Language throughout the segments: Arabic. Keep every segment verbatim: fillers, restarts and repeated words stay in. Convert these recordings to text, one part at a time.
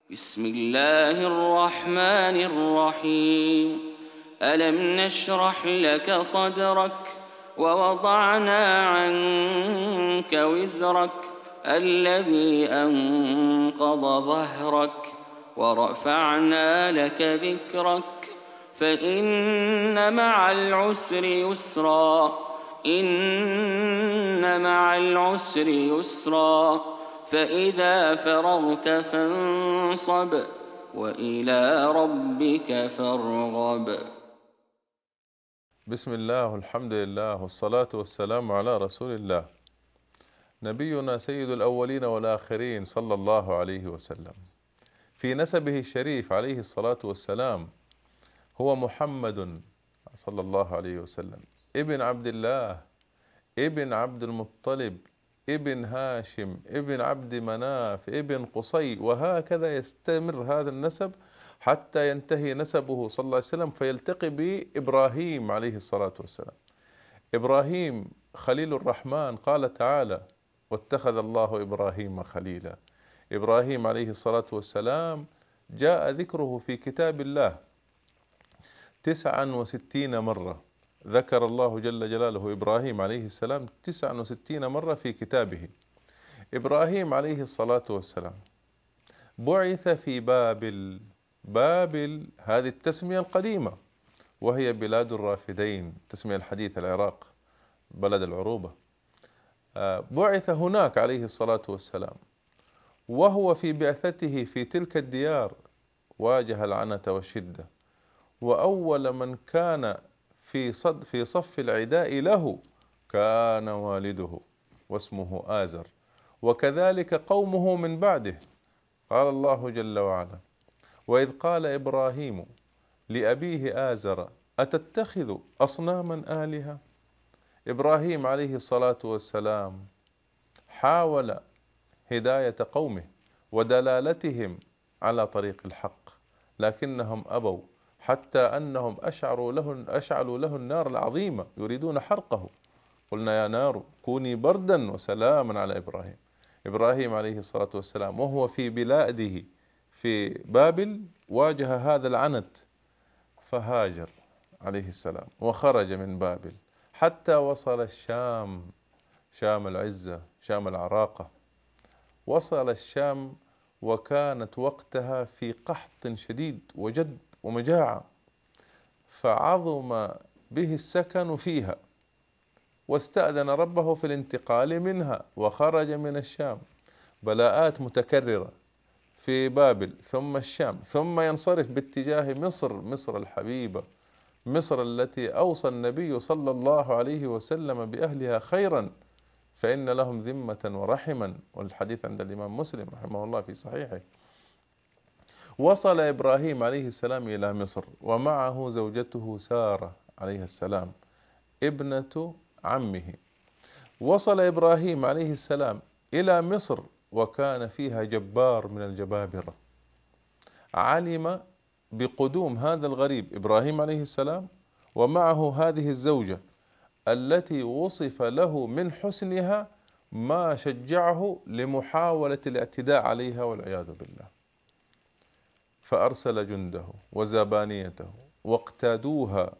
بسم الله الرحمن الرحيم. ألم نشرح لك صدرك ووضعنا عنك وزرك الذي أنقض ظهرك ورفعنا لك ذكرك فإن مع العسر يسرا إن مع العسر يسرا فإذا فرغت فانصب وإلى ربك فارغب. بسم الله والحمد لله والصلاة والسلام على رسول الله نبينا سيد الأولين والآخرين صلى الله عليه وسلم. في نسبه الشريف عليه الصلاة والسلام هو محمد صلى الله عليه وسلم ابن عبد الله ابن عبد المطلب ابن هاشم ابن عبد مناف ابن قصي، وهكذا يستمر هذا النسب حتى ينتهي نسبه صلى الله عليه وسلم فيلتقي بإبراهيم عليه الصلاة والسلام. إبراهيم خليل الرحمن، قال تعالى: واتخذ الله إبراهيم خليلا. إبراهيم عليه الصلاة والسلام جاء ذكره في كتاب الله تسعا وستين مرة، ذكر الله جل جلاله إبراهيم عليه السلام تسعا وستين مرة في كتابه. إبراهيم عليه الصلاة والسلام بعث في بابل. بابل هذه التسمية القديمة، وهي بلاد الرافدين، تسمية الحديث العراق، بلد العروبة. بعث هناك عليه الصلاة والسلام، وهو في بعثته في تلك الديار واجه العنة والشدة، وأول من كان في صد في صف العداء له كان والده واسمه آزر، وكذلك قومه من بعده. قال الله جل وعلا: وإذ قال إبراهيم لأبيه آزر أتتخذ أصناما آلهة. إبراهيم عليه الصلاة والسلام حاول هداية قومه ودلالتهم على طريق الحق، لكنهم أبوا، حتى أنهم أشعروا له أشعلوا له النار العظيمة يريدون حرقه. قلنا: يا نار كوني بردا وسلاما على إبراهيم. إبراهيم عليه الصلاة والسلام وهو في بلاده في بابل واجه هذا العنت، فهاجر عليه السلام وخرج من بابل حتى وصل الشام، شام العزة، شام العراقة. وصل الشام وكانت وقتها في قحط شديد وجد ومجاعة، فعظم به السكن فيها، واستأذن ربه في الانتقال منها، وخرج من الشام. بلاءات متكررة في بابل ثم الشام، ثم ينصرف باتجاه مصر، مصر الحبيبة، مصر التي أوصى النبي صلى الله عليه وسلم بأهلها خيرا، فإن لهم ذمة ورحما، والحديث عند الإمام مسلم رحمه الله في صحيحه. وصل إبراهيم عليه السلام إلى مصر، ومعه زوجته سارة عليه السلام ابنة عمه. وصل إبراهيم عليه السلام إلى مصر وكان فيها جبار من الجبابرة، علم بقدوم هذا الغريب إبراهيم عليه السلام ومعه هذه الزوجة التي وصف له من حسنها ما شجعه لمحاولة الاعتداء عليها والعياذ بالله، فأرسل جنده وزبانيته واقتادوها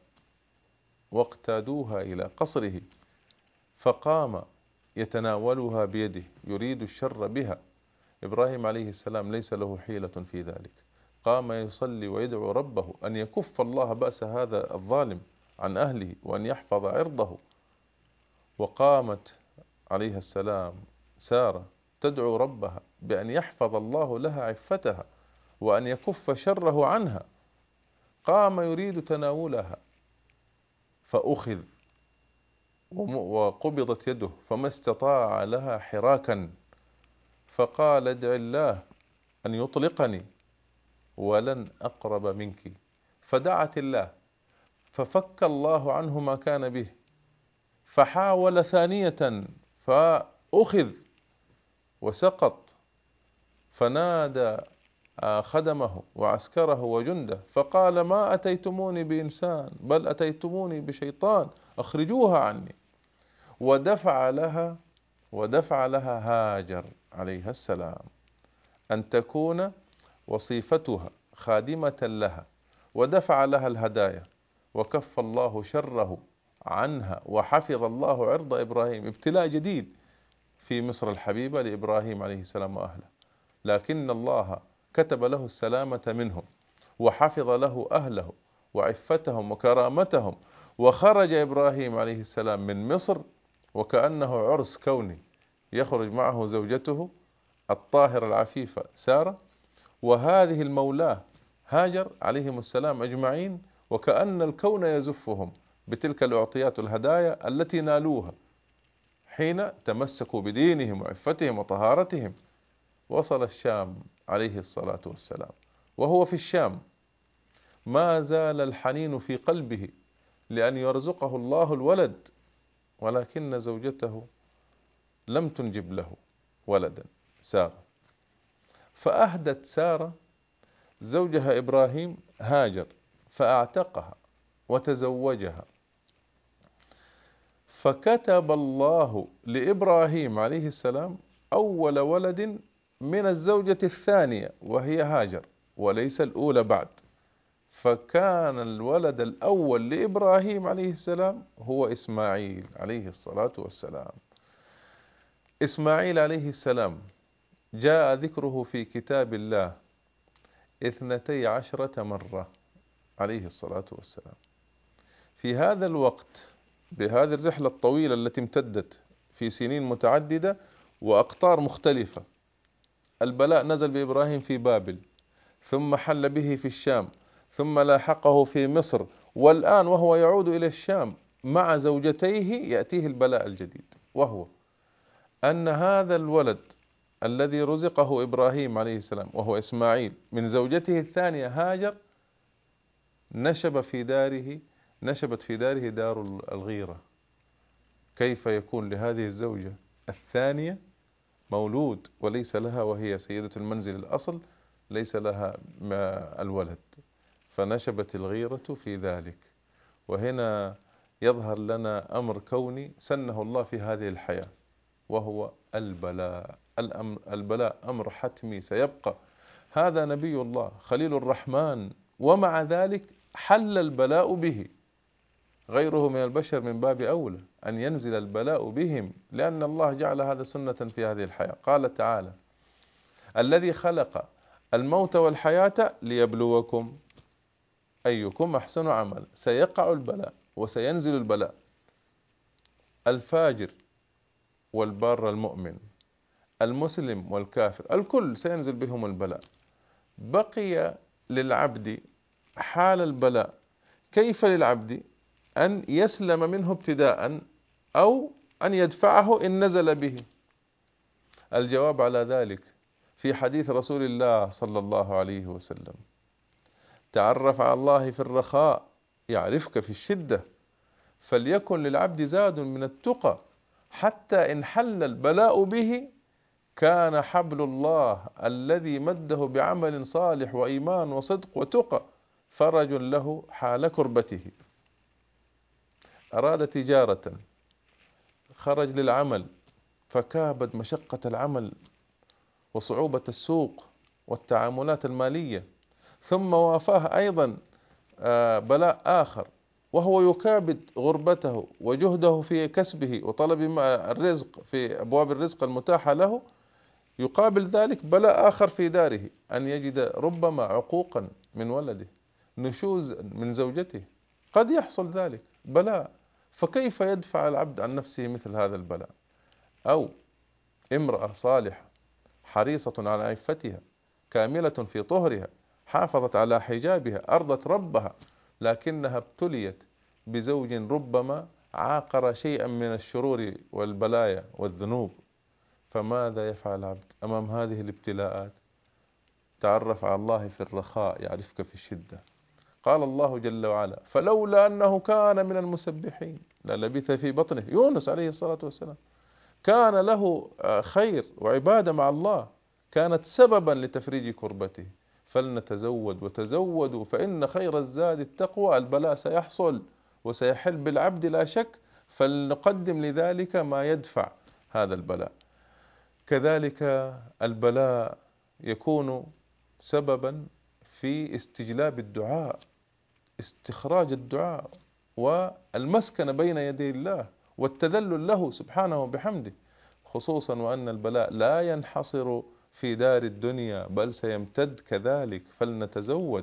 واقتادوها إلى قصره، فقام يتناولها بيده يريد الشر بها. إبراهيم عليه السلام ليس له حيلة في ذلك، قام يصلي ويدعو ربه أن يكف الله بأس هذا الظالم عن أهله وأن يحفظ عرضه. وقامت عليه السلام سارة تدعو ربها بأن يحفظ الله لها عفتها وأن يكف شره عنها. قام يريد تناولها فأخذ وقبضت يده فما استطاع لها حراكا، فقال: ادع الله أن يطلقني ولن أقرب منك. فدعت الله ففك الله عنه ما كان به، فحاول ثانية فأخذ وسقط، فنادى خدمه وعسكره وجنده فقال: ما أتيتموني بإنسان بل أتيتموني بشيطان، أخرجوها عني. ودفع لها ودفع لها هاجر عليها السلام أن تكون وصيفتها خادمة لها، ودفع لها الهدايا، وكف الله شره عنها، وحفظ الله عرض إبراهيم. ابتلاء جديد في مصر الحبيبة لإبراهيم عليه السلام وأهله، لكن الله كتب له السلامة منهم، وحفظ له أهله وعفتهم وكرامتهم، وخرج إبراهيم عليه السلام من مصر وكأنه عرس كوني، يخرج معه زوجته الطاهرة العفيفة سارة، وهذه المولاه هاجر عليهم السلام أجمعين، وكأن الكون يزفهم بتلك الأعطيات والهدايا التي نالوها حين تمسكوا بدينهم وعفتهم وطهارتهم. وصل الشام عليه الصلاة والسلام، وهو في الشام ما زال الحنين في قلبه لأن يرزقه الله الولد، ولكن زوجته لم تنجب له ولدا سارة، فأهدت سارة زوجها إبراهيم هاجر، فأعتقها وتزوجها، فكتب الله لإبراهيم عليه السلام أول ولد من الزوجة الثانية وهي هاجر، وليس الأولى بعد، فكان الولد الأول لإبراهيم عليه السلام هو إسماعيل عليه الصلاة والسلام. إسماعيل عليه السلام جاء ذكره في كتاب الله اثنتي عشرة مرة عليه الصلاة والسلام. في هذا الوقت بهذه الرحلة الطويلة التي امتدت في سنين متعددة وأقطار مختلفة، البلاء نزل بإبراهيم في بابل، ثم حل به في الشام، ثم لاحقه في مصر، والآن وهو يعود إلى الشام مع زوجتيه يأتيه البلاء الجديد، وهو أن هذا الولد الذي رزقه إبراهيم عليه السلام وهو إسماعيل من زوجته الثانية هاجر نشب في داره نشبت في داره دار الغيرة. كيف يكون لهذه الزوجة الثانية مولود وليس لها، وهي سيدة المنزل الأصل ليس لها الولد؟ فنشبت الغيرة في ذلك. وهنا يظهر لنا أمر كوني سنه الله في هذه الحياة، وهو البلاء. البلاء أمر حتمي سيبقى. هذا نبي الله خليل الرحمن، ومع ذلك حل البلاء به. غيره من البشر من باب أولى أن ينزل البلاء بهم، لأن الله جعل هذا سنة في هذه الحياة. قال تعالى: الذي خلق الموت والحياة ليبلوكم أيكم أحسن عمل. سيقع البلاء وسينزل البلاء. الفاجر والبار المؤمن، المسلم والكافر، الكل سينزل بهم البلاء. بقي للعبد حال البلاء. كيف للعبد أن يسلم منه ابتداء أو أن يدفعه إن نزل به؟ الجواب على ذلك في حديث رسول الله صلى الله عليه وسلم: تعرف على الله في الرخاء يعرفك في الشدة. فليكن للعبد زاد من التقى، حتى إن حل البلاء به كان حبل الله الذي مده بعمل صالح وإيمان وصدق وتقى فرج له حال كربته. أراد تجارة، خرج للعمل، فكابد مشقة العمل وصعوبة السوق والتعاملات المالية، ثم وافاه أيضا بلاء آخر، وهو يكابد غربته وجهده في كسبه وطلب الرزق في أبواب الرزق المتاحة له. يقابل ذلك بلاء آخر في داره، أن يجد ربما عقوقا من ولده، نشوز من زوجته، قد يحصل ذلك بلاء. فكيف يدفع العبد عن نفسه مثل هذا البلاء؟ أو امرأة صالحة حريصة على عفتها، كاملة في طهرها، حافظت على حجابها، أرضت ربها، لكنها ابتليت بزوج ربما عاقر شيئا من الشرور والبلايا والذنوب. فماذا يفعل العبد أمام هذه الابتلاءات؟ تعرف على الله في الرخاء يعرفك في الشدة. قال الله جل وعلا: فلولا أنه كان من المسبحين للبث في بطنه. يونس عليه الصلاة والسلام كان له خير وعبادة مع الله، كانت سببا لتفريج كربته. فلنتزود وتزودوا فإن خير الزاد التقوى. البلاء سيحصل وسيحل بالعبد لا شك، فلنقدم لذلك ما يدفع هذا البلاء. كذلك البلاء يكون سببا في استجلاب الدعاء، استخراج الدعاء والمسكن بين يدي الله والتذلل له سبحانه وبحمده، خصوصا وأن البلاء لا ينحصر في دار الدنيا بل سيمتد كذلك. فلنتزود،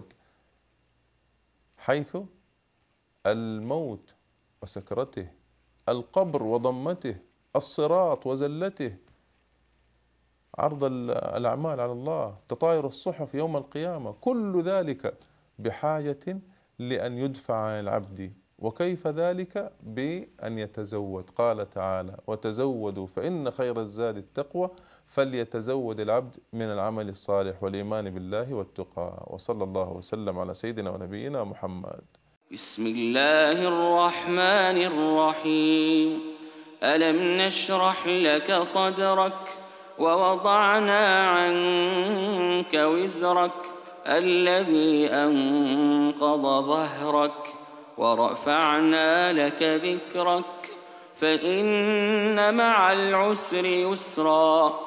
حيث الموت وسكرته، القبر وضمته، الصراط وزلته، عرض الأعمال على الله، تطاير الصحف يوم القيامة، كل ذلك بحاجة لأن يدفع عن العبد. وكيف ذلك؟ بأن يتزود. قال تعالى: وتزودوا فإن خير الزاد التقوى، فليتزود العبد من العمل الصالح والإيمان بالله والتقى. وصلى الله وسلم على سيدنا ونبينا محمد. بسم الله الرحمن الرحيم. ألم نشرح لك صدرك ووضعنا عنك وزرك الذي أنقض ظهرك ورفعنا لك ذكرك فإن مع العسر يسرا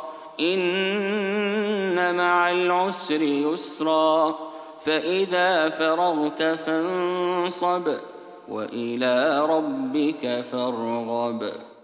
إن مع العسر يسرا فإذا فرغت فانصب وإلى ربك فارغب.